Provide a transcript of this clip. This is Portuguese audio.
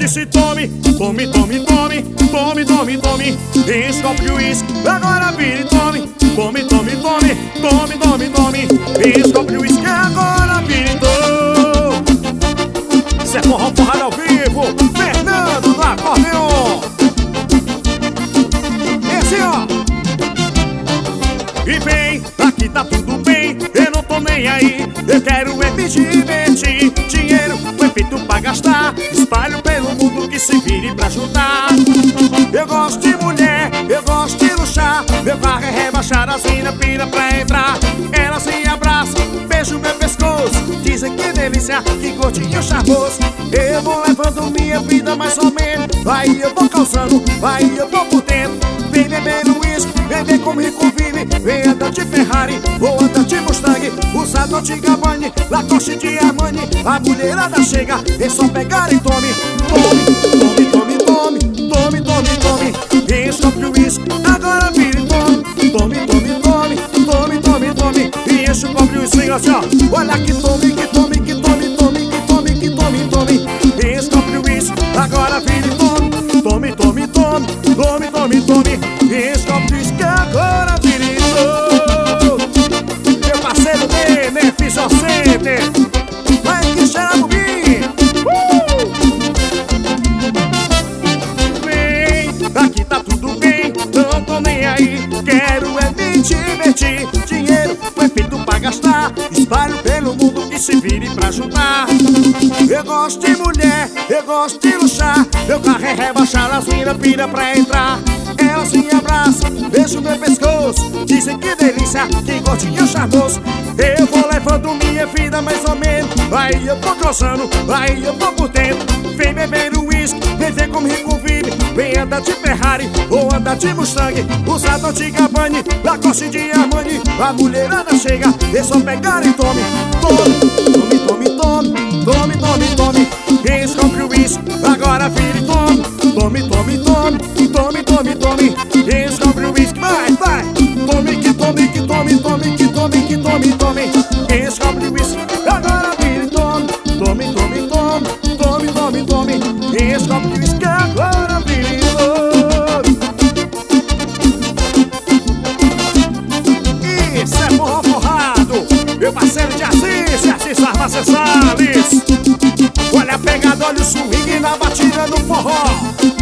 disse tome, tome, tome, tome, tome, tome, tome. Enche o copo de uísque, agora vire tome, tome, tome, tome, tome, tome, tome. Enche o copo de uísque, agora vire tome. Isso é forró porrada ao vivo, Fernando do acordeon. Esse ó. E vem, aqui tá tudo bem, eu não tô nem aí. Eu quero é me divertir. Dinheiro foi feito pra gastar, espalho pelo mundo que se vire pra ajudar. Eu gosto de mulher, eu gosto de luxar. Meu carro é rebaixado, as mina pira pra entrar. Elas se abraçam, beijam meu pescoço. Dizem que delícia, que gordinho charmoso. Eu vou levando minha vida mais ou menos. Aí eu vou causando, aí eu vou por dentro. Vem bebendo uísque, vem ver como rico vive. Vem andar de Ferrari, vou andar de Mustang. Usa Dolce & Gabbana, Lacoste de Armani. A mulherada chega, é só pegar e tome. Tome, tome, tome, tome, tome, tome, tome. Enche o copo de uísque, agora vire tome. Tome, tome, tome, tome, tome, tome. E enche o copo de uísque, assim ó. Olha que tome, que tome, que tome, tome, que tome, que tome, tome. Enche o copo de uísque, agora vire tome. Tome, tome, tome, tome, tome, tome. Enche o copo de uísque, agora vire tome. Meu parceiro D, né, Fischer Center. Vai que cheira no mim. Vem, aqui tá tudo bem, não tô nem aí. Quero é me divertir. Dinheiro foi feito pra gastar, espalho pelo mundo que se vire pra ajudar. Eu gosto de mulher, eu gosto de luxar. Meu carro é rebaixado, as mina pira pra entrar. Elas se abraçam, beijam meu pescoço. Dizem que delícia, que gordinho charmoso. Eu vou levando minha vida mais ou menos. Aí eu vou causando, aí eu vou por dentro. Vem beber uísque, vem ver como rico vive. Vem andar de Ferrari, ou andar de Mustang. Usa Dolce & Gabbana, Lacoste de Armani. A mulherada chega, é só pegar e tome. Tome, tome, tome, tome, tome, tome. Enche o copo de uísque, agora vire tome. Tome, tome, tome, tome, tome, tome. Enche o copo de uísque, vai, vai. Tome, que tome, que tome, tome, que tome, que tome, tome. Enche o copo de uísque, agora vire tome. Tome, tome, tome, tome, tome, tome. Enche o copo de uísque, agora vire tome. Isso é forró forrado, meu parceiro de Assis Farmácia Salles. Olha a pegada, olha o swing na batida do forró.